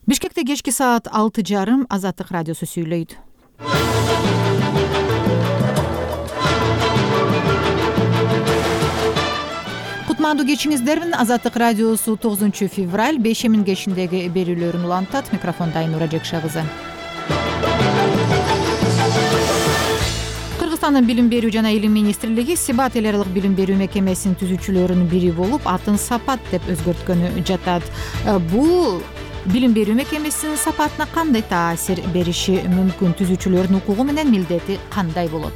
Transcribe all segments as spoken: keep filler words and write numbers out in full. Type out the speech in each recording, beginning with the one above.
Бишкекте кечки саат алты жарым Азаттык радиосу сүйлөйт. Кутмандуу кечиңиздербин. Азаттык радиосу тогузунчу февраль бешемин кешиндеги берүүлөрүн улантат. Микрофонда Айнура Жекше кызы. Кыргызстандын Билим берүү жана илим министрлиги Сибат эл аралык билим берүү мекемесинин түзүүчүлөрүнүн бири болуп, атын Сапат деп өзгөрткөнү жатат. Бул билим берүү мекемесинин сапатына кандай таасир бериши мүмкүн? Түзүүчүлөрдүн укугу менен милдети кандай болот?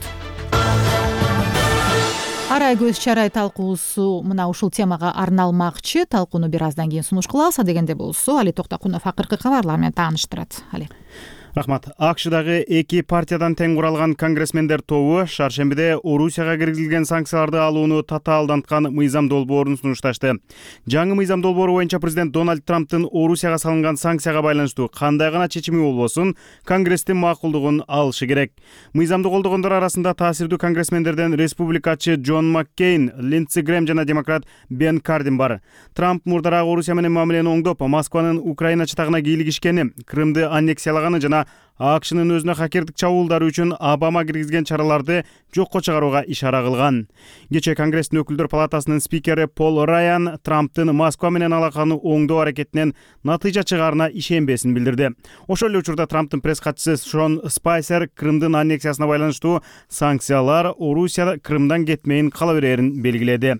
Арай көз чарай талкуусу мына ушул темага арналмакчы. Талкууну бир аздан кийин сунуш кылабыз. Адегенде болсо Али Токтокунов акыркы кабарлар менен тааныштырат. Али. Рахмат. АКШдагы эки партиядан тең куралган конгрессмендер тобу шаршембиде Орусияга киргизилген санкцияларды алууну татаалданткан мыйзам долбоорун сунушташты. Жаңы мыйзам долбоору боюнча президент Дональд Трамптын Орусияга салынган санкцияга байланыштуу кандай гана чечими болбосун, конгресстин макулдугун алышы керек. Мыйзамды колдогондор арасында таасирдүү конгрессмендерден республикачы Джон Маккейн, Линдси Грэм жана демократ Бен Кардин бар. Трамп мурдараак Орусия менен мамилени оңдоп, Москванын Украина чатагына кийлигишкени, Крымды аннексиялаганы жана АКШнын өзүнө хакердик чабуулдары үчүн Обама киргизген чараларды жокко чыгарууга ишара кылган. Кечээ Конгресстин өкүлдөр палатасынын спикери Пол Райан Трамптын Москва менен алаканы оңдоо аракетинен натыйжа чыгаарына ишенбесин билдирди. Ошол эле учурда Трамптын пресс катчысы Шон Спайсер Крымдын аннексиясына байланыштуу санкциялар Орусия Крымдан кетмейин кала берерин белгиледи.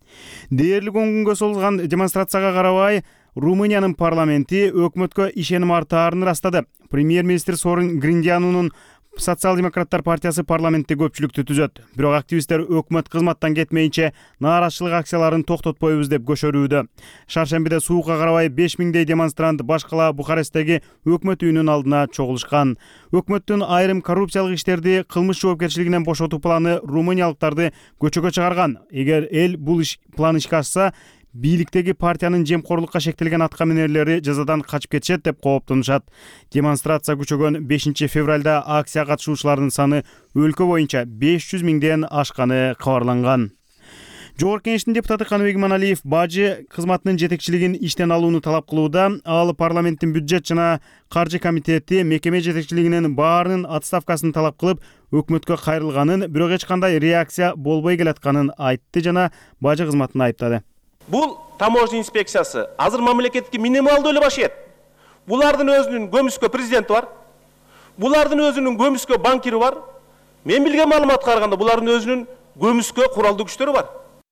Дээрлик он күнгө созулган демонстрацияга карабай, Румыниянын парламенти өкмөткө ишеним артаарын ырастады. Премьер-министр Сорин Гриндианунун Социал-демократтар партиясы парламентте көпчүлүктү түзөт. Бирок активисттер өкмөт кызматтан кетмейинче нааразычылык акцияларын токтотпойбуз деп көшөрүүдө. Шаршембиде суукка карабай беш миңдей демонстрант баш кала Бухаресттеги өкмөт үйүнүн алдына чогулушкан. Өкмөттүн айрым коррупциялык иштерди кылмыш жоопкерчилигинен бошотуу планы румыниялыктарды көчөгө чыгарган. Эгер эл бул иш план ишке ашса, бийликтеги партиянын жемкорлукка шектелген атка минерлери жазадан качып кетишет деп кооптонушат. Демонстрация күчөгөн бешинчи февралда акция катышуучулардын саны өлкө боюнча беш жүз миңден ашканы кабарланган. Жогорку Кеңештин депутаты Каныбек Иманалиев бажы кызматынын жетекчилигин иштен алууну талап кылууда. Ал парламенттин бюджет жана каржы комитети мекеме жетекчилигинин баарынын отставкасын талап кылып, өкмөткө кайрылганын, бирок эч кандай реакция болбой келатканын айтты жана бажы кызматын айыптады. Бул таможня инспекциясы азыр мамлекетке минималдуу эле башыйт. Булардын өзүнүн көмүскө президенти бар. Булардын өзүнүн көмүскө банкири бар. Мен билген маалыматка караганда булардын өзүнүн көмүскө куралдуу күчтөрү бар.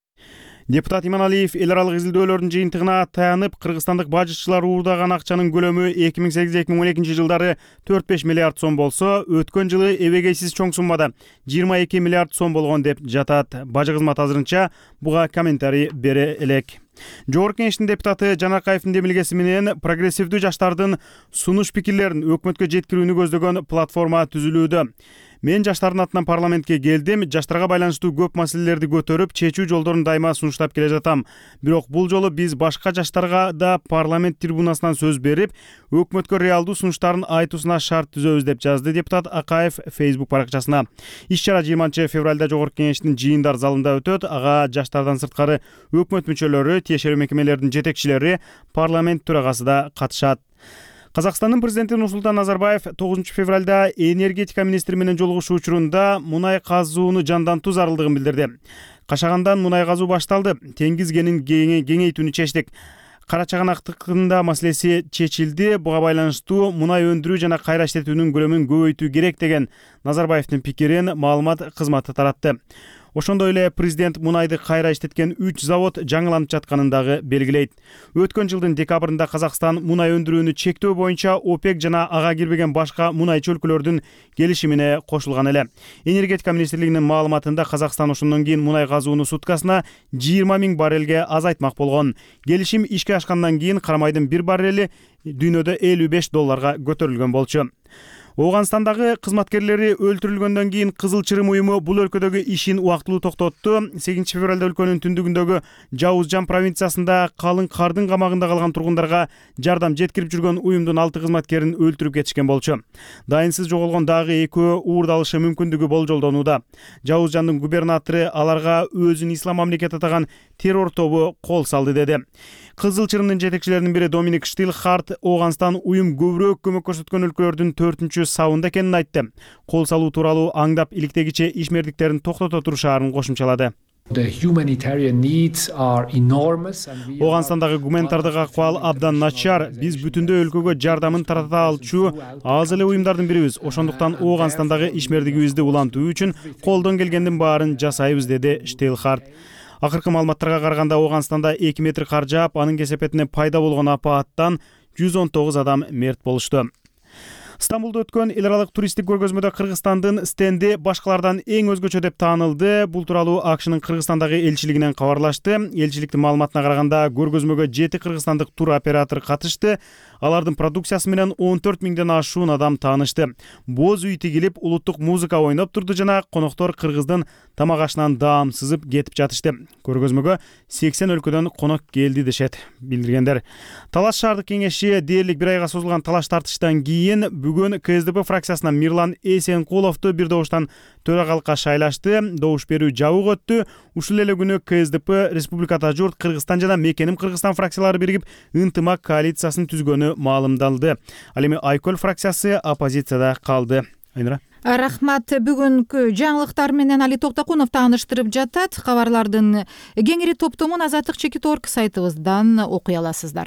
Депутат Иманалиев эл аралык изилдөөлөрдүн жыйынтыгына таянып, кыргызстандык бажычылар уурдаган акчанын көлөмү эки миң сегиз эки миң он экинчи жылдары төрт беш миллиард сом болсо, өткөн жылы эбегейсиз чоң суммада жыйырма эки миллиард сом болгон деп жатат. Бажы кызмат азырынча буга комментарий бере элек. Жогорку Кеңештин депутаты Жанаркаевдин демилгеси менен прогрессивдүү жаштардын сунуш пикирлерин өкмөткө жеткирүүнү көздөгөн платформа түзүлүүдө. Мен жаштардын атынан парламентке келдим, жаштарга байланыштуу көп маселелерди көтөрүп, чечүү жолдорун дайыма сунуштап келе жатам. Бирок бул жолу биз башка жаштарга да парламент трибунасынан сөз берип, өкмөткө реалдуу сунуштарын айтуусуна шарт түзөбүз деп жазды депутат Акаев Facebook баракчасына. Иш-чара жыйырманчы февралда Жогорку Кеңештин жыйындар залында өтөт. Ага жаштардан сырткары өкмөт мүчөлөрү, тиешелүү мекемелердин жетекчилери, парламент төрагасы да катышат. Казакстандын президенти Нурсултан Назарбаев тогузунчу февралда энергетика министри менен жолугушуу учурунда мунай казууну жандантуу зарылдыгын билдирди. Кашагандан мунай казуу башталды. Теңиз кенин кеңейтүүнү чечтик. Карачаганактыкында маселеси чечилди. Буга байланыштуу мунай өндүрүү жана кайра иштетүүнүн көлөмүн көбөйтүү керек деген Назарбаевдин пикирин маалымат кызматы таратты. Ошондой эле президент мунайды кайра иштеткен үч завод жаңыланып жатканын дагы белгилейт. Өткөн жылдын декабрында Казакстан мунай өндүрүүнү чектөө боюнча ОПЕК жана ага кирбеген башка мунайчы өлкөлөрдүн келишимине кошулган эле. Энергетика министрлигинин маалыматында Казакстан ошондон кийин мунай казууну суткасына жыйырма миң баррелге азайтмак болгон. Келишим ишке ашкандан кийин карамайдын бир баррели дүйнөдө элүү беш долларга көтөрүлгөн болчу. Ооганстандагы кызматкерлери өлтүрүлгөндөн кийин Кызыл Чырым уюму бул өлкөдөгү ишин убактылуу токтотту. сегизинчи февралда өлкөнүн түндүгүндөгү Жауызжан провинциясында калың кардын камагында калган тургундарга жардам жеткирип жүргөн уюмдун алты кызматкерин өлтүрүп кетишкен болчу. Дайынсыз жоголгон дагы экөө уурдалышы мүмкүндүгү болжолдонууда. Жауызжандын губернатору аларга өзүн ислам мамлекети атаган террор тобу кол салды деди. Кызыл чырымдын жетекчилеринин бири Доминик Штилхарт Ооганстан уюм көбүрөөк көмөк көрсөткөн өлкөлөрдүн төртүнчү сабында экенин айтты. Кол салуу тууралуу аңдап иликтегиче ишмердиктерин токтото турушаарын кошумчалады. Ооганстандагы гуманитардык акыбал абдан начар. Биз бүтүндөй өлкөгө жардамын тарата алчу аз эле уюмдардын бирибиз. Ошондуктан Ооганстандагы ишмердигибизди улантуу үчүн колдон келгендин баарын жасайбыз, деди Штилхарт. Акыркы маалыматтарга караганда Ооганстанда эки метр кар жаап, анын кесепетинен пайда болгон апааттан жүз он тогуз адам мерт болушту. Стамбулда өткөн эл аралык туристтик көргөзмөдө Кыргызстандын стенди башкалардан эң өзгөчө деп таанылды. Бул тууралуу АКШнын Кыргызстандагы элчилигинен кабарлашты. Элчиликтин маалыматына караганда көргөзмөгө жети кыргызстандык тур оператор катышты. Алардын продукциясы менен он төрт миңден ашуун адам таанышты. Боз үй тигилип, улуттук музыка ойноп турду жана коноктор кыргыздын тамак ашынан даам сызып кетип жатышты. Көргөзмөгө сексен өлкөдөн конок келди дешет билдиргендер. Талаш шаардык кеңеши дээрлик бир айга созулган талаш тартыштан кийин бүгүн КСДП фракциясынан Мирлан Эсенкуловду бир добуштан төрагалыкка шайлашты. Добуш берүү жабык өттү. Ушул эле күнү КСДП Республиката журт Кыргызстан жана Мекеним Кыргызстан фракциялары биригип ынтымак коалициясын түзгөнү маалымдалды. Ал эми Айкөл фракциясы оппозицияда калды. Айнура. Рахмат. Бүгүнкү жаңылыктар менен Али Токтокунов тааныштырып жатат. Кабарлардын кеңири топтомун Азаттык чекит точка орг сайтыбыздан окуй аласыздар.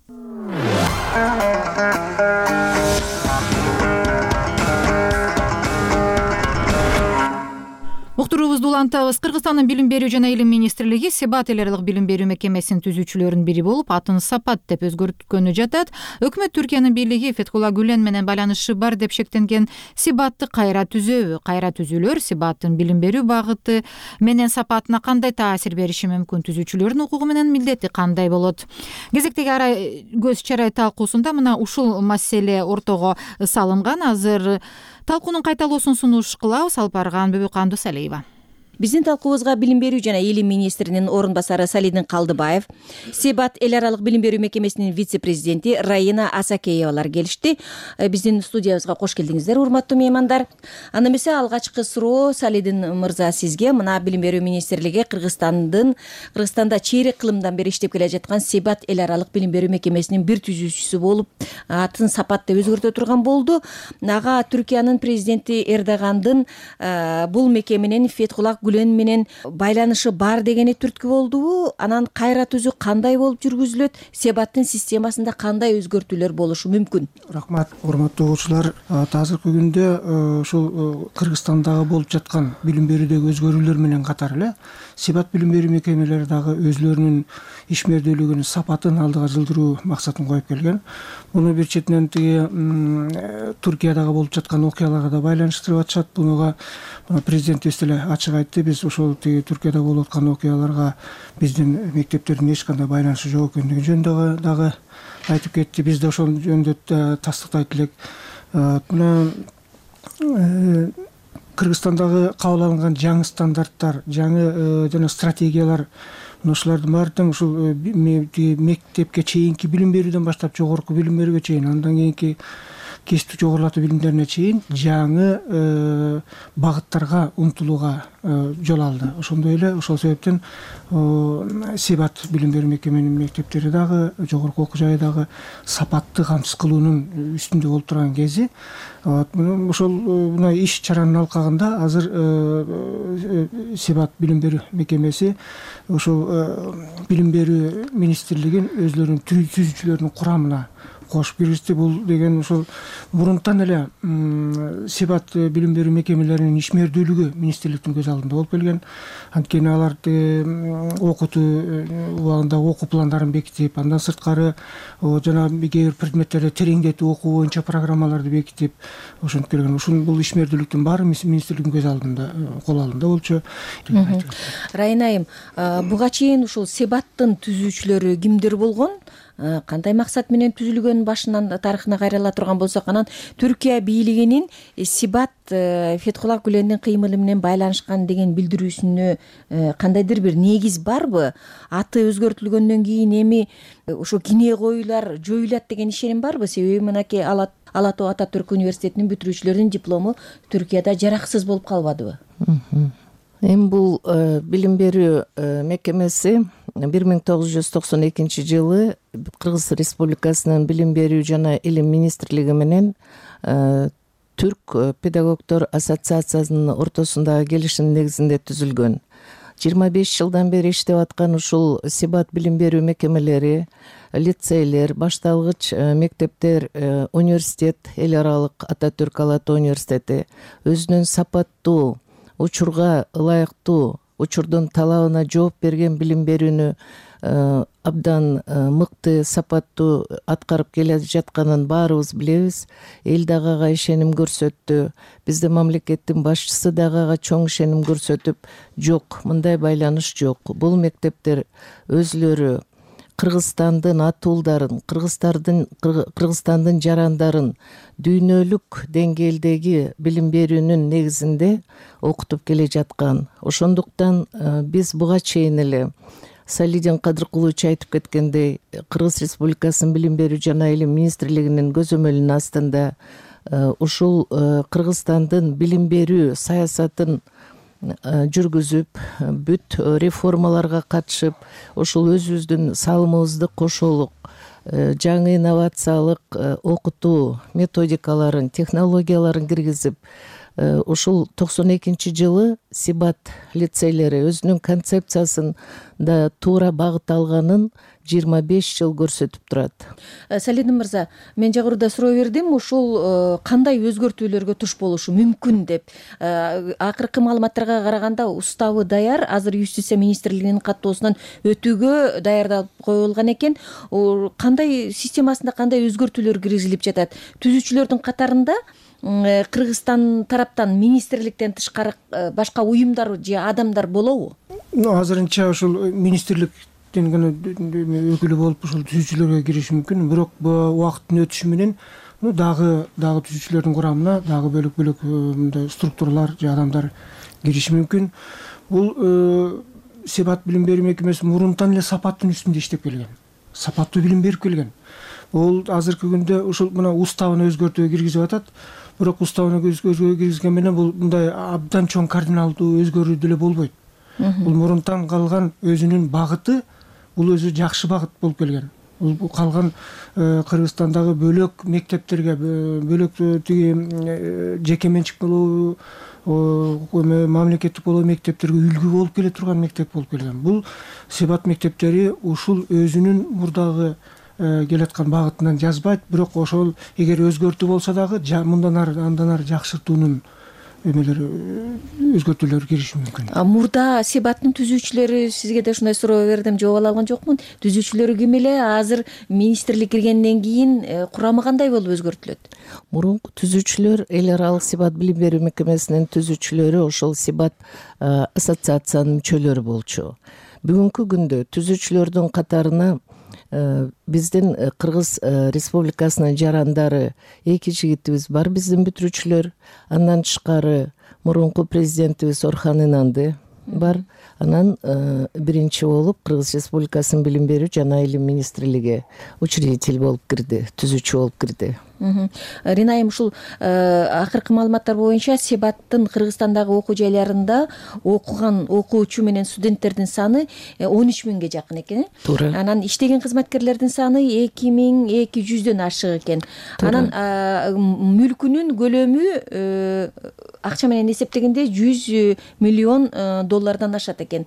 Уктуруубузду улантабыз. Кыргызстандын билим берүү жана илим министрлиги Себат эл аралык билим берүү мекемесинин түзүүчүлөрүнүн бири болуп, атын Сапат деп өзгөрткөнү жатат. Өкмөт Түркиянын бийлиги Фетхулла Гүлен менен байланышы бар деп шектенген Себатты кайра түзөбү? Кайра түзүүлөр Себаттын билим берүү багыты менен сапатына кандай таасир бериши мүмкүн? Түзүүчүлөрдүн укугу менен милдети кандай болот? Кезектеги ара көз чарай талкуусунда мына ушул маселе ортого салынган. Азыр талкуунун кайталоосун сунуш кылабыз. Алып барган Бүбүкандуу Салиева. Биздин талкуубузга билим берүү жана илим министринин орун басары Салидин Калдыбаев, Себат эл аралык билим берүү мекемесинин вице-президенти Раина Асакеевалар келишти. Биздин студиябызга кош келдиңиздер, урматтуу меймандар. Анда эмесе алгачкы суроо Салидин мырза сизге. Мына билим берүү министрлиги Кыргызстандын Кыргызстанда чейрек кылымдан бери иштеп келе жаткан Себат эл аралык билим берүү мекемесинин бир түзүүчүсү болуп, атын Сапат деп өзгөртө турган болду. Ага Түркиянын президенти Эрдогандын бул мекеменин Фетхулла Гүлен менен байланышы бар дегени түрткү болдубу? Анан кайра түзүү кандай болуп жүргүзүлөт? Себаттын системасында кандай өзгөртүүлөр болушу мүмкүн? Рахмат, урматтуу окуучулар. Азыркы күндө ушул Кыргызстандагы болуп жаткан билим берүүдөгү өзгөрүүлөр менен катар эле Себат билим берүү мекемелери дагы өзлөрүнүн ишмердүүлүгүнүн сапатын алдыга жылдыруу максатын коюп келген. Муну бир четинен тиги Түркиядагы болуп жаткан окуяларга да байланыштырып атышат. Буга президентибиз деле ачык айтты. Биз ошол тиги Түркияда болуп аткан окуяларга биздин мектептердин эч кандай байланышы жок экендиги жөнүндө дагы айтып кетти. Биз да ошол жөнүндө тастыктайт элек. Мына Кыргызстандагы кабыл алынган жаңы стандарттар, жаңы жана стратегиялар, ушулардын баардыгы ушул мектепке чейинки билим берүүдөн баштап жогорку билим берүүгө чейин, андан кийинки кесиптик жогорулатуу билимдерине чейин жаңы багыттарга умтулууга жол алды. Ошондой эле ошол себептен Себат билим берүү мекеменин мектептери дагы, жогорку окуу жайы дагы сапатты камсыз кылуунун үстүндө болуп турган кези. Ошол мына иш чаранын алкагында азыр Себат билим берүү мекемеси ошол билим берүү министрлигин өзлөрүнүн түзүүчүлөрүнүн курамына кошуп киргизди. Бул деген ошол мурунтан эле Себат билим берүү мекемелеринин ишмердүүлүгү министрликтин көз алдында болуп келген. Анткени аларды окутуу убагында окуу пландарын бекитип, андан сырткары жана кээ бир предметтерди тереңдетүү окуу боюнча программаларды бекитип ошентип келген. Ушул бул ишмердүүлүктүн баары министрликтин көз алдында, кол алдында болчу. Райнайым, буга чейин ушул Себаттын түзүүчүлөрү кимдер болгон? Кандай максат менен түзүлгөн башынан тарыхына кайрыла турган болсок, анан Түркия бийлигинин Себат Фетхулла Гүлендин кыймылы менен байланышкан деген билдирүүсүнө кандайдыр бир негиз барбы? Аты өзгөртүлгөндөн кийин эми ошо кине коюлар жоюлат деген ишеним барбы? Себеби мынакей Ала Тоо Ататүрк университетинин бүтүрүүчүлөрүнүн диплому Түркияда жараксыз болуп калбадыбы? Эми бул билим берүү мекемеси бир миң тогуз жүз токсон экинчи жылы Кыргыз Республикасынын Билим берүү жана Илим министрлиги менен Түрк педагогдор ассоциациясынын ортосундагы келишим негизинде түзүлгөн. жыйырма беш жылдан бери иштеп аткан ушул Сибат билим берүү мекемелери, лицейлер, башталгыч мектептер, университет, эл аралык Ататүрк Ала Тоо университети өзүнүн сапаттуу, учурга ылайыктуу, учурдун талабына жооп берген билим берүүнү абдан мыкты, сапаттуу аткарып келе жатканын баарыбыз билебиз. Эл дагы ага ишеним көрсөттү. Биздин мамлекеттин башчысы дагы ага чоң ишеним көрсөтүп, жок, мындай байланыш жок. Бул мектептер өзүлөрү Кыргызстандын атуулдарын, Кыргыздардын Кыргызстандын жарандарын дүйнөлүк деңгээлдеги билим берүүнүн негизинде окутуп келе жаткан. Ошондуктан биз буга чейин эле Салидин Кадыркулович айтып кеткендей, Кыргыз Республикасынын Билим берүү жана Илим министрлигинин көзөмөлүнүн астында ушул Кыргызстандын билим берүү саясатын жүргүзүп, бүт реформаларга катышып, ушул өзүбүздүн салымыбызды кошолук, жаңы инновациялык окутуу методикаларын, технологияларын киргизип, ушул токсон экинчи жылы Сибат лицейлери өзүнүн концепциясын да туура багыт алганын жыйырма беш жыл көрсөтүп турат. Салидин мырза, мен жогоруда суроо бердим, ушул кандай өзгөртүүлөргө туш болушу мүмкүн деп. Акыркы маалыматтарга караганда уставы даяр, азыр Юстиция министрлигинин каттоосунан өтүүгө даярдалып коюлган экен. Кандай системасында кандай өзгөртүүлөр киргизилип жатат? Түзүүчүлөрдүн катарында Кыргызстан тараптан, министрликтен тышкары башка уюмдар же адамдар болобу? Азырынча ушул министрликтен гана өкүлү болуп ушул түзүүчүлөргө кириши мүмкүн. Бирок убакыттын өтүшү менен дагы дагы түзүүчүлөрдүн курамына дагы бөлөк-бөлөк мындай структуралар же адамдар кириши мүмкүн. Бул Сибат билим берүү мекемеси мурунтан эле сапаттын үстүндө иштеп келген. Сапаттуу билим берип келген. Бул азыркы күндө ушул мына уставын өзгөртүүгө киргизип атат. Бирок уставын өзгөртүүгө киргизген менен бул мындай абдан чоң кардиналдуу өзгөрүү деле болбойт. Бул мурунтан калган өзүнүн багыты, бул өзү жакшы багыт болуп келген. Бул калган Кыргызстандагы бөлөк мектептерге, бөлөк тиги жеке менчик болобу, мамлекеттик болобу мектептерге үлгү болуп келе турган мектеп болуп келген. Бул Сибат мектептери ушул өзүнүн мурдагы келаткан багытынан жазбайт, бирок ошол эгер өзгөртүү болсо дагы мындан ары андан ары жакшыртуунун эмелер өзгөртүүлөр кириши мүмкүн. Мурда Сибаттын түзүүчүлөрү, сизге да ушундай суроо бердим, жооп ала алган жокмун. Түзүүчүлөрү ким эле? Азыр министрлик киргенден кийин курамы кандай болуп өзгөртүлөт? Мурунку түзүүчүлөр эл аралык Сибат билим берүү мекемесинин түзүүчүлөрү ошол Сибат ассоциациянын мүчөлөрү болчу. Бүгүнкү күндө түзүүчүлөрдүн катарына биздин Кыргыз Республикасынын жарандары эки жигитибиз бар, биздин бүтүрүүчүлөр. Андан тышкары мурунку президентибиз Орхон Инанды бар. Анан биринчи болуп Кыргыз Республикасынын Билим берүү жана Илим министрлиги учредитель болуп кирди, түзүүчү болуп кирди. Ринайым, ушул акыркы маалыматтар боюнча Сибаттын Кыргызстандагы окуу жайларында окуган окуучу менен студенттердин саны он үч миңге жакын экен. Туура. Анан иштеген кызматкерлердин саны эки миң эки жүздөн ашык экен. Анан мүлкүнүн көлөмү акча менен эсептегенде жүз миллион доллардан ашат экен.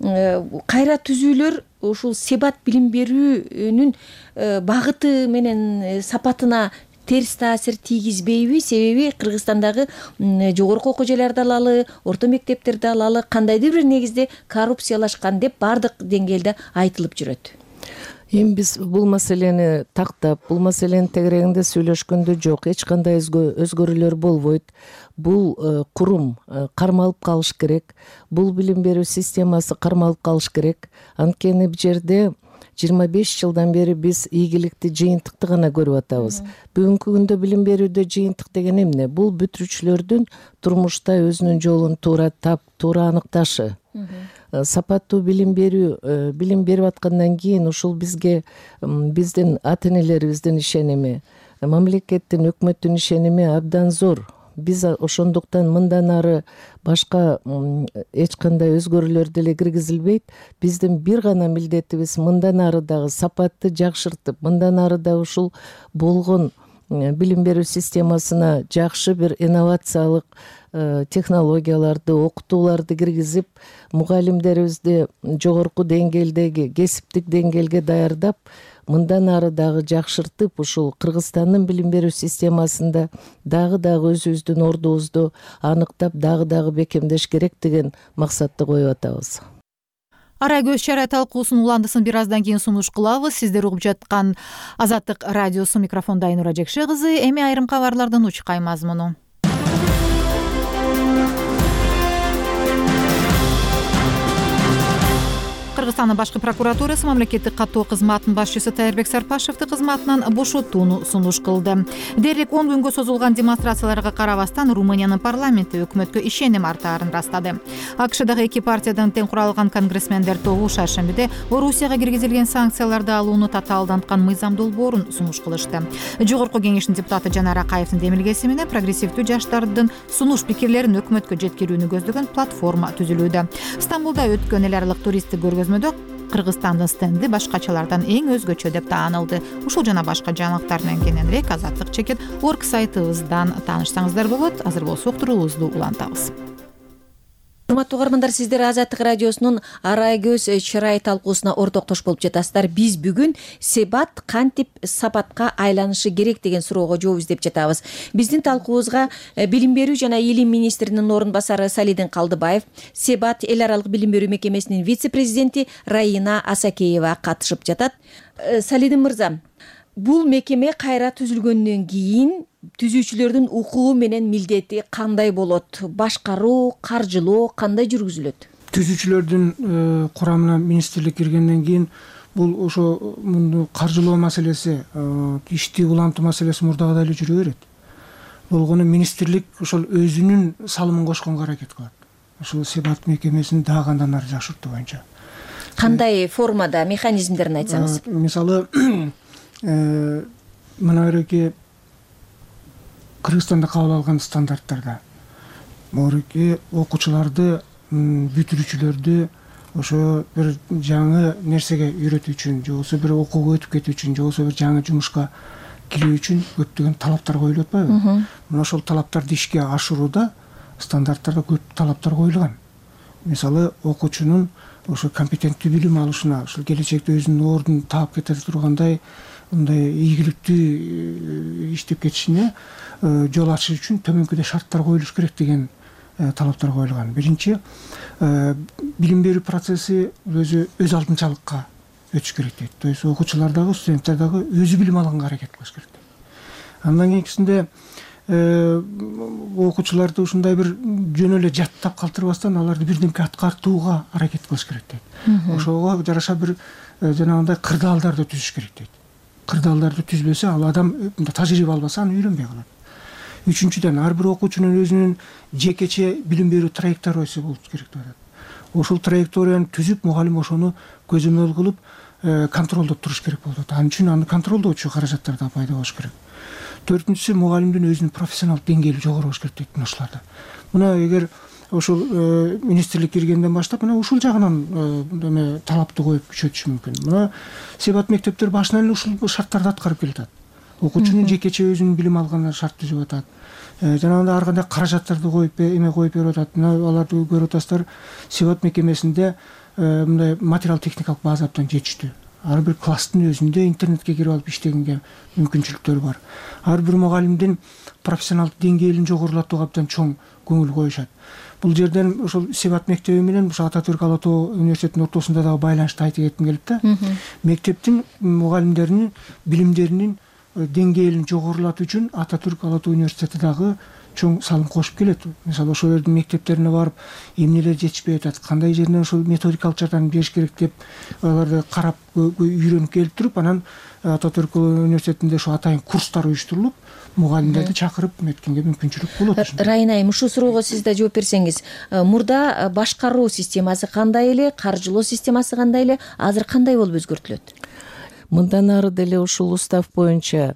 Кайра түзүүлөр ушул Сибат билим берүүнүн багыты менен сапатына терс таасир тийгизбейби? Себеби Кыргызстандагы жогорку окуу жайларды алалы, орто мектептерди алалы, кандайдыр бир негизде коррупциялашкан деп баардык деңгээлде айтылып жүрөт. Эми биз бул маселени тактап, бул маселенин тегерегинде сүйлөшкөндө жок, эч кандай өзгөрүүлөр болбойт. Бул курум кармалып калыш керек. Бул билим берүү системасы кармалып калыш керек. Анткени бул жерде жыйырма беш жылдан бери биз ийгиликти, жыйынтыкты гана көрүп атабыз. Бүгүнкү күндө билим берүүдө жыйынтык деген эмне? Бул бүтүрүүчүлөрдүн турмушта өзүнүн жолун туура тап, туура аныкташы. Сапаттуу билим берүү, билим берип аткандан кийин ушул бизге биздин ата энелерибиздин ишеними, мамлекеттин, өкмөттүн ишеними абдан зор. биз ошондуктан мындан ары башка эч кандай өзгөрүүлөр деле киргизилбейт. Биздин бир гана милдетибиз мындан ары дагы сапатты жакшыртып, мындан ары дагы ушул болгон билим берүү системасына жакшы бир инновациялык технологияларды, окутууларды киргизип, мугалимдерибизди жогорку деңгээлдеги кесиптик деңгээлге даярдап, мындан ары дагы жакшыртып, ушул Кыргызстандын билим берүү системасында дагы дагы өзүбүздүн ордубузду аныктап, дагы дагы бекемдеш керек деген максатты коюп атабыз. Ара көз чара талкуусунун уландысын бир аздан кийин сунуш кылабыз. Сиздер угуп жаткан Азаттык радиосу, микрофонда Айнура Жекше кызы. Эми айрым кабарлардын учкай мазмуну. Кыргызстандын башкы прокуратурасы мамлекеттик каттоо кызматынын башчысы Тайырбек Сарпашевди кызматынан бошотууну сунуш кылды. Дээрлик он күнгө созулган демонстрацияларга карабастан Румыниянын парламенти өкмөткө ишеним артаарын ырастады. АКШдагы эки партиядан тең куралган конгрессмендер тобу шаршембиде Орусияга киргизилген санкцияларды алууну татаалданткан мыйзам долбоорун сунуш кылышты. Жогорку кеңештин депутаты Жанар Акаевдин демилгеси менен прогрессивдүү жаштардын сунуш пикирлерин өкмөткө жеткирүүнү көздөгөн платформа түзүлүүдө. Стамбулда өткөн эл аралык туристтик көргөзмөдө Кыргызстандын стенди башкачалардан эң өзгөчө деп таанылды. Ушул жана башка жаңылыктар менен кененирээк азаттык чекит орг сайтыбыздан таанышсаңыздар болот. Азыр болсо уктуруубузду улантабыз. Урматтуу угармандар, сиздер Азаттык радиосунун Ара көз чырай талкуусуна ортоктош болуп жатасыздар. Биз бүгүн себат кантип сапатка айланышы керек деген суроого жооп издеп жатабыз. Биздин талкуубузга билим берүү жана илим министринин орун басары Салидин Калдыбаев, себат эл аралык билим берүү мекемесинин вице-президенти Раина Асакеева катышып жатат. Салидин мырза, бул мекеме кайра түзүлгөндөн кийин түзүүчүлөрдүн укугу менен милдети кандай болот? Башкаруу, каржылоо кандай жүргүзүлөт? Түзүүчүлөрдүн курамына министрлик киргенден кийин бул ошо мунду каржылоо маселеси, ишти улантуу маселеси мурдагыдай эле жүрө берет. Болгону министрлик ошол өзүнүн салымын кошконго аракет кылат. Ошол себат мекемесин дагы андан ары жакшыртуу боюнча. Кандай формада, механизмдерин айтсаңыз? Мисалы, мына береки Кыргызстанда кабыл алган стандарттарда морки окуучуларды, бүтүрүүчүлөрдү ошо бир жаңы нерсеге үйрөтүү үчүн, же болбосо бир окууга өтүп кетүү үчүн, же болбосо бир жаңы жумушка кирүү үчүн көптөгөн талаптар коюлуп атпайбы? Мына ошол талаптарды ишке ашырууда стандарттарда көп талаптар коюлган. Мисалы, окуучунун ошо компетенттүү билим алышына, ошол келечекте өзүнүн ордун таап кете тургандай, мындай ийгиликтүү иштеп кетишине жол ачыш үчүн төмөнкүдөй шарттар коюлуш керек деген талаптар коюлган. Биринчи, билим берүү процесси өзү өз алдынчалыкка өтүш керек дейт. То есть окуучулар дагы, студенттер дагы өзү билим алганга аракет кылыш керек дейт. Андан кийинкисинде окуучуларды ушундай бир жөн эле жаттап калтырбастан аларды бирдемке аткартууга аракет кылыш керек дейт. Ошого жараша бир жанагындай кырдаалдарды түзүш керек дейт. Кырдаалдарды түзбөсө, ал адам тажрыйба албаса, аны үйрөнбөй калат. Үчүнчүдөн, ар бир окуучунун өзүнүн жекече билим берүү траекториясы болуш керек деп атат. Ошол траекторияны түзүп, мугалим ошону көзөмөл кылып, контролдоп туруш керек болот. Ал үчүн аны контролдоо үчүн каражаттар да пайда болуш керек. Төртүнчүсү, мугалимдин өзүнүн профессионалдык деңгээли жогору болуш керек дейт ушуларда. Мына эгер ошол министрлик киргенден баштап мына ушул жагынан эме талапты коюп күчөтүш мүмкүн. Мына себат мектептер башынан эле ушул шарттарды аткарып келатат. Окуучунун жекече өзүнүн билим алганына шарт түзүп атат. Жанагындай ар кандай каражаттарды коюп эме коюп берип атат. Мына аларды көрүп атасыздар, себат мекемесинде мындай материал техникалык база абдан жетиштүү. Ар бир класстын өзүндө интернетке кирип алып иштегенге мүмкүнчүлүктөр бар. Ар бир мугалимдин профессионалдык деңгээлин жогорулатууга абдан чоң көңүл коюшат. Бул жерден ошол себат мектеби менен ошо Ататүрк Ала Тоо университетинин ортосунда дагы байланышты айтып кетким келип да. Мектептин мугалимдеринин билимдеринин деңгээлин жогорулатуу үчүн Ататүрк Ала Тоо университети дагы чоң салым кошуп келет. Мисалы, ошол жердин мектептерине барып, эмнелер жетишпей атат, кандай жеринен ошол методикалык жардам бериш керек деп аларды карап үйрөнүп келип туруп, анан Ататүрк университетинде ошо атайын курстар уюштурулуп, мугалимдерди чакырып эметкенге мүмкүнчүлүк болот. Райна айым, ушул суроого сиз да жооп берсеңиз, мурда башкаруу системасы кандай эле, каржылоо системасы кандай эле, азыр кандай болуп өзгөртүлөт? Мындан ары деле ушул устав боюнча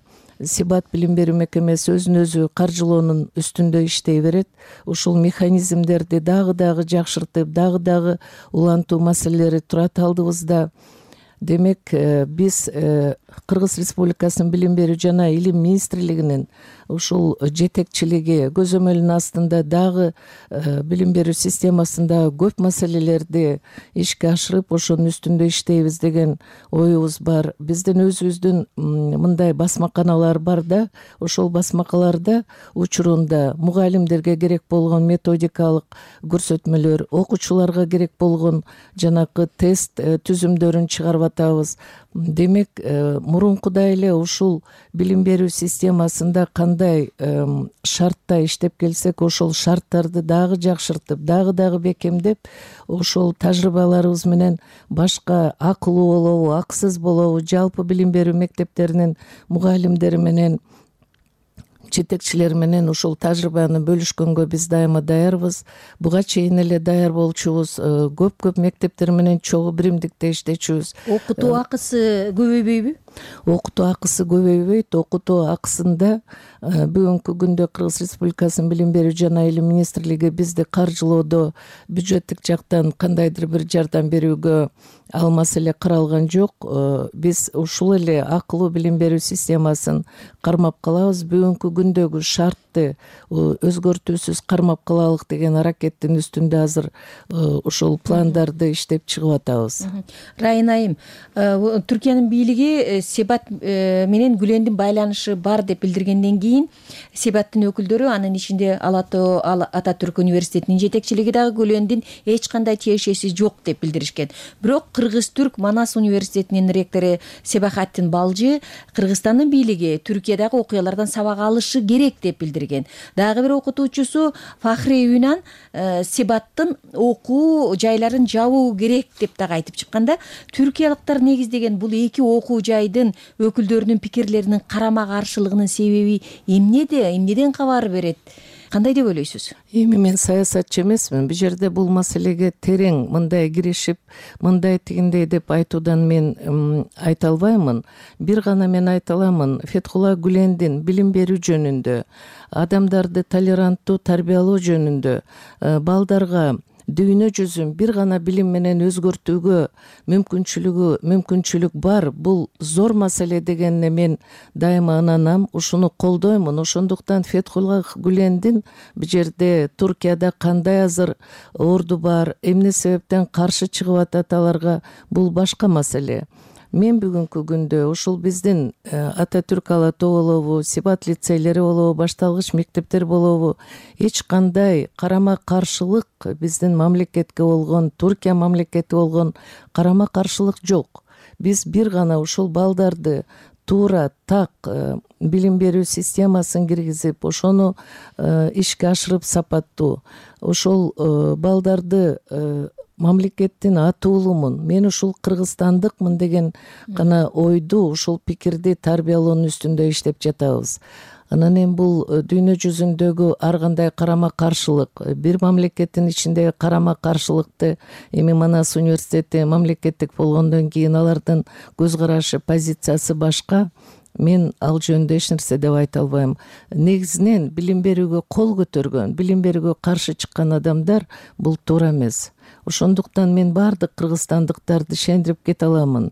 Себат билим берүү мекемеси өзүн өзү каржылоонун үстүндө иштей берет. Ушул механизмдерди дагы дагы жакшыртып, дагы дагы улантуу маселелери турат алдыбызда. Демек, биз Кыргыз Республикасынын билим берүү жана илим министрлигинин ушул жетекчилиги көзөмөлүнүн астында дагы билим берүү системасында көп маселелерди ишке ашырып, ошонун үстүндө иштейбиз деген оюбуз бар. Биздин өзүбүздүн мындай басмаканалар бар да, ошол басмакаларда учурунда мугалимдерге керек болгон методикалык көрсөтмөлөр, окуучуларга керек болгон жанакы тест түзүмдөрүн чыгарып атабыз. Демек, мурункудай эле ушул билим берүү системасында кандай шартта иштеп келсек, ошол шарттарды дагы жакшыртып, дагы дагы бекемдеп, ошол тажрыйбаларыбыз менен башка акылуу болобу, акысыз болобу, жалпы билим берүү мектептеринин мугалимдери менен, жетекчилери менен ушул тажрыйбаны бөлүшкөнгө биз дайыма даярбыз. Буга чейин эле даяр болчубуз. Көп-көп мектептер менен чогуу биримдикте иштечүбүз. Окутуу акысы көбөйбөйбү? Окутуу акысы көбөйбөйт. Окутуу акысында бүгүнкү күндө Кыргыз Республикасынын билим берүү жана илим министрлиги бизди каржылоодо бюджеттик жактан кандайдыр бир жардам берүүгө ал маселе каралган жок. Биз ушул эле акылуу билим берүү системасын кармап калабыз. Бүгүнкү күндөгү шартты өзгөртүүсүз кармап калалык деген аракеттин үстүндө азыр ушул пландарды иштеп чыгып атабыз. Райын айым, Түркиянын бийлиги Себат менен Гүлендин байланышы бар деп билдиргенден кийин Себаттын өкүлдөрү, анын ичинде Алатоо Ататүрк университетинин жетекчилиги дагы Гүлендин эч кандай тиешеси жок деп билдиришкен. Бирок Кыргыз-Түрк Манас университетинин ректору Себахаттин Балжы Кыргызстандын бийлиги Түркиядагы окуялардан сабак алышы керек деп билдирген. Дагы бир окутуучусу Фахри Юнан Себаттын окуу жайларын жабуу керек деп дагы айтып чыкканда, түркиялыктар негиздеген бул эки окуу жайдын өкүлдөрүнүн пикирлеринин карама каршылыгынын себеби эмнеде, эмнеден кабар берет? Кандай деп ойлойсуз? Эми мен саясатчы эмесмин. Бул жерде бул маселеге терең мындай киришип, мындай тигиндей деп айтуудан мен айта албаймын. Бир гана мен айта аламын. Фетхулла Гүлендин билим берүү жөнүндө, адамдарды толеранттуу тарбиялоо жөнүндө, балдарга дүйнө жүзүн бир гана билим менен өзгөртүүгө мүмкүнчүлүгү мүмкүнчүлүк бар. Бул зор маселе дегенине мен дайыма ынанам, ушуну колдоймун. Ошондуктан Фетхулла Гүлендин бул жерде Туркияда кандай азыр орду бар, эмне себептен каршы чыгып атат аларга, бул башка маселе. Мен бүгүнкү күндө ушул биздин Ататүрк Алатоо болобу, Себат лицейлери болобу, башталгыч мектептер болобу, эч кандай карама каршылык биздин мамлекетке болгон, Туркия мамлекети болгон карама каршылык жок. Биз бир гана ушул балдарды туура так билим берүү системасын киргизип, ошону ишке ашырып сапаттуу, ошол балдарды мамлекеттин атуулумун, мен ушул кыргызстандыкмын деген гана ойду, ушул пикирди тарбиялоонун үстүндө иштеп жатабыз. Анан эми бул дүйнө жүзүндөгү ар кандай карама каршылык, бир мамлекеттин ичиндеги карама каршылыкты эми Манас университети мамлекеттик болгондон кийин алардын көз карашы, позициясы башка. Мен ал жөнүндө эч нерсе деп айта албайм. Негизинен билим берүүгө кол көтөргөн, билим берүүгө каршы чыккан адамдар бул туура эмес. Ошондуктан мен баардык кыргызстандыктарды ишендирип кете аламын.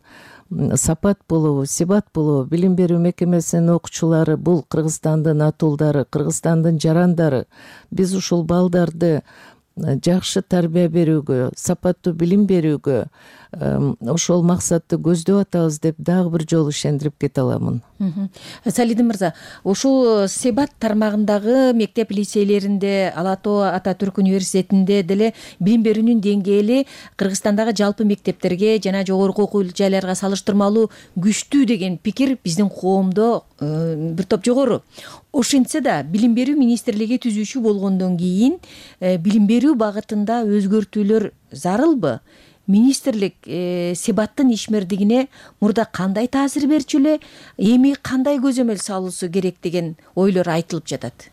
Сапат болобу, Себат болобу, билим берүү мекемесинин окуучулары бул Кыргызстандын атуулдары, Кыргызстандын жарандары. Биз ушул балдарды жакшы тарбия берүүгө, сапаттуу билим берүүгө ошол максатты көздөп атабыз деп дагы бир жолу ишендирип кете аламын. Салидин мырза, ушул Себат тармагындагы мектеп лицейлеринде, Алатоо Ататүрк университетинде деле билим берүүнүн деңгээли Кыргызстандагы жалпы мектептерге жана жогорку окуу жайларга салыштырмалуу күчтүү деген пикир биздин коомдо бир топ жогору. Ошентсе да билим берүү министрлиги түзүүчү болгондон кийин билим берүү багытында өзгөртүүлөр зарылбы? Министрлик Себаттын ишмердигине мурда кандай таасир берчү эле, эми кандай көзөмөл салуусу керек деген ойлор айтылып жатат?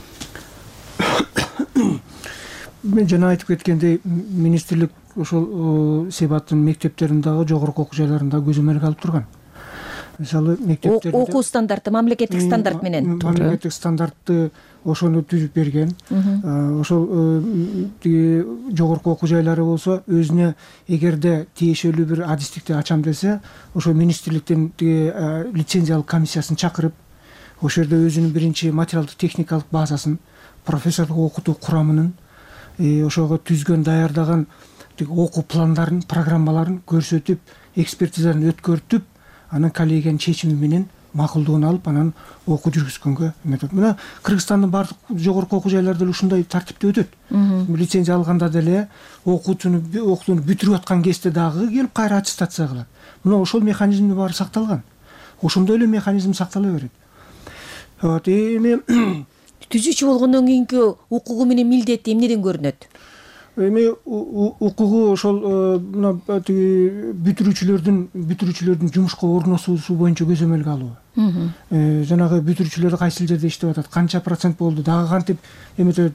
Мен жана айтып кеткендей, министрлик ошол Себаттын мектептерин дагы, жогорку окуу жайларында көзөмөлгө алып турган. мисалы мектептерде окуу стандарты мамлекеттик стандарт менен мамлекеттик стандартты ошону түзүп берген. Ошол тиги жогорку окуу жайлары болсо өзүнө эгерде тиешелүү бир адистикти ачам десе, ошо министрликтен тиги лицензиялык комиссиясын чакырып, ошол жерде өзүнүн биринчи материалдык техникалык базасын, профессорлук окутуу курамынын ошого түзгөн, даярдаган окуу пландарын, программаларын көрсөтүп, экспертизадан өткөртүп, анан коллегиянын чечими менен макулдугун алып, анан окуу жүргүзгөнгө эметет. Мына Кыргызстандын баардык жогорку окуу жайлары деле ушундай тартипте өтөт. Лицензия алганда деле окуутуну окуутуну бүтүрүп аткан кезде дагы келип кайра аттестация кылат. Мына ошол механизмдин баары сакталган. Ошондой эле механизм сактала берет. Вот эми түзүүчү болгондон кийинки укугу менен милдети эмнеден көрүнөт? Эми укугу ошол мына тиги бүтүрүүчүлөрдүн бүтүрүүчүлөрдүн жумушка орношуусу боюнча көзөмөлгө алуу. Жанагы бүтүрүүчүлөр кайсыл жерде иштеп атат, канча процент болду, дагы кантип эметип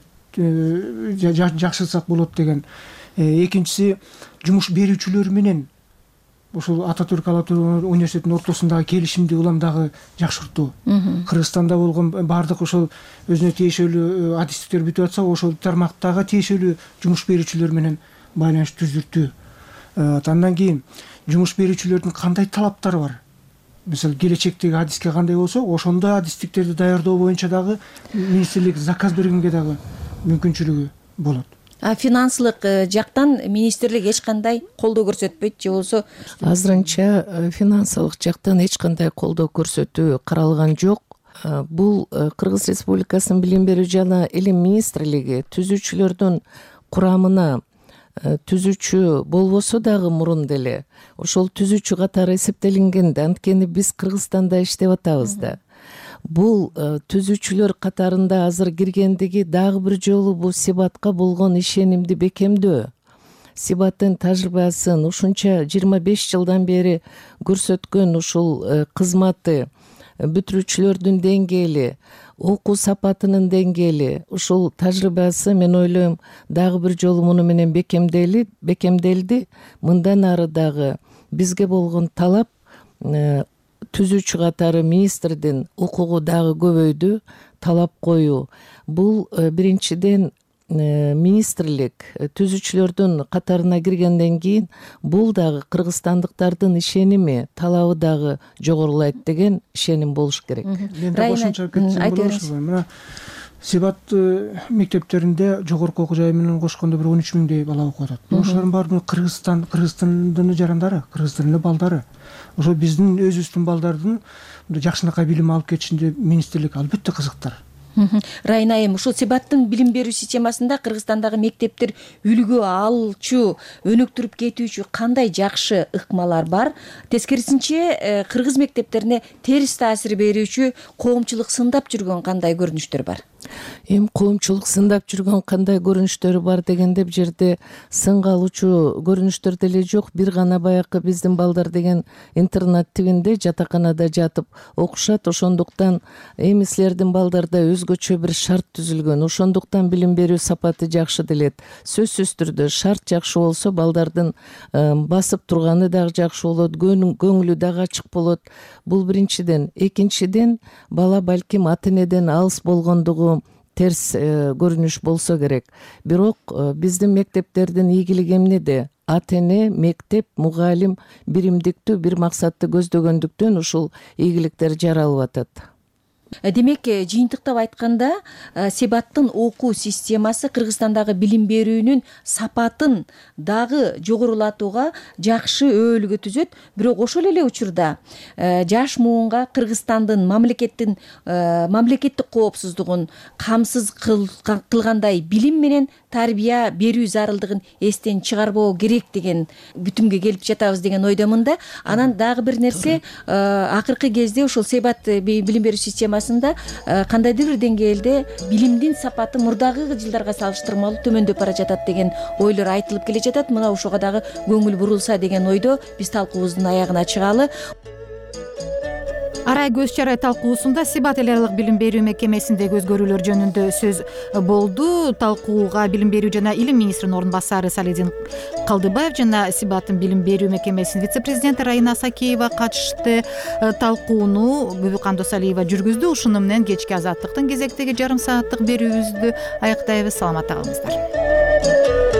жакшыртсак болот деген. Экинчиси, жумуш берүүчүлөр менен ошол Ататүрк Ала Түрк университетинин ортосундагы келишимди улам дагы жакшыртуу. Кыргызстанда болгон баардык ошол өзүнө тиешелүү адистиктер бүтүп атса, ошол тармактагы тиешелүү жумуш берүүчүлөр менен байланыш түзүлтүү. Андан кийин жумуш берүүчүлөрдүн кандай талаптары бар? Мисалы, келечектеги адиске кандай болсо, ошондой адистиктерди даярдоо боюнча дагы министрлик заказ бергенге дагы мүмкүнчүлүгү болот. А финансылык жактан министрлик эч кандай колдоо көрсөтпөйт же болбосо? Азырынча финансылык жактан эч кандай колдоо көрсөтүү каралган жок. Бул Кыргыз Республикасынын Билим берүү жана Илим министрлиги түзүүчүлөрдүн курамына түзүүчү болбосо дагы мурун деле ошол түзүүчү катары эсептелингенде, анткени биз Кыргызстанда иштеп атабыз да. Бул түзүүчүлөр катарында азыр киргендиги дагы бир жолу бул Сибатка болгон ишенимди бекемдөө. Сибаттын тажрыйбасын ушунча жыйырма беш жылдан бери көрсөткөн ушул кызматы, бүтүрүүчүлөрдүн деңгээли, окуу сапатынын деңгээли, ушул тажрыйбасы мен ойлойм дагы бир жолу муну менен бекемдели, бекемделди. Мындан ары дагы бизге болгон талап түзүүчү катары министрдин укугу дагы көбөйдү, талап коюу. Бул биринчиден министрлик түзүүчүлөрдүн катарына киргенден кийин бул дагы кыргызстандыктардын ишеними, талабы дагы жогорулайт деген ишеним болуш керек. Мен да кошумча кетсем болот. Мына Сибат мектептеринде жогорку окуу жай менен кошкондо бир он үч миңдей бала окуп атат. Ошолордун баары Кыргызстан, Кыргызстандын жарандары, Кыргыздын балдары. Ошо биздин өзүбүздүн балдардын жакшынакай билим алып кетишинде министрлик албетте кызыктар. Райна айым, ушул Сибаттын билим берүү системасында Кыргызстандагы мектептер үлгү алчу, өнүктүрүп кетүүчү кандай жакшы ыкмалар бар? Тескерисинче, кыргыз мектептерине терс таасир берүүчү, коомчулук сындап жүргөн кандай көрүнүштөр бар? Эми коомчулук сындап жүргөн кандай көрүнүштөрү бар дегенде бул жерде сынга алуучу көрүнүштөр деле жок. Бир гана баякы биздин балдар деген интернат тибинде жатаканада жатып окушат. Ошондуктан эми силердин балдарда өзгөчө бир шарт түзүлгөн. Ошондуктан билим берүү сапаты жакшы делет. Сөзсүз түрдө шарт жакшы болсо балдардын басып турганы дагы жакшы болот, көңүлү дагы ачык болот. Бул биринчиден. Экинчиден, бала балким ата энеден алыс болгондугу терс көрүнүш болсо керек. Бирок биздин мектептердин ийгилиги эмнеде? Ата эне, мектеп, мугалим биримдиктүү бир максатты көздөгөндүктөн ушул ийгиликтер жаралып атат. Демек, жыйынтыктап айтканда, Сибаттын окуу системасы Кыргызстандагы билим берүүнүн сапатын дагы жогорулатууга жакшы өбөлгө түзөт. Бирок ошол эле учурда жаш муунга Кыргызстандын мамлекеттин мамлекеттик коопсуздугун камсыз кылгандай билим менен тарбия берүү зарылдыгын эстен чыгарбоо керек деген бүтүмгө келип жатабыз деген ойдомун да. Анан дагы бир нерсе, акыркы кезде ушул Сибат билим берүү системасы кандайдыр бир деңгээлде билимдин сапаты мурдагы жылдарга салыштырмалуу төмөндөп бара жатат деген ойлор айтылып келе жатат. Мына ошого дагы көңүл бурулса деген ойдо биз талкуубуздун аягына чыгалы. арай көз чарай талкуусунда Сибат эл аралык билим берүү мекемесиндеги өзгөрүүлөр жөнүндө сөз болду. Талкууга билим берүү жана илим министринин орун басары Салидин Калдыбаев жана Сибаттын билим берүү мекемесинин вице президенти Райына Асакеева катышты. Талкууну Бүбүк Андосалиева жүргүздү. Ушуну менен кечки Азаттыктын кезектеги жарым сааттык берүүбүздү аяктайбыз. Саламатта калыңыздар.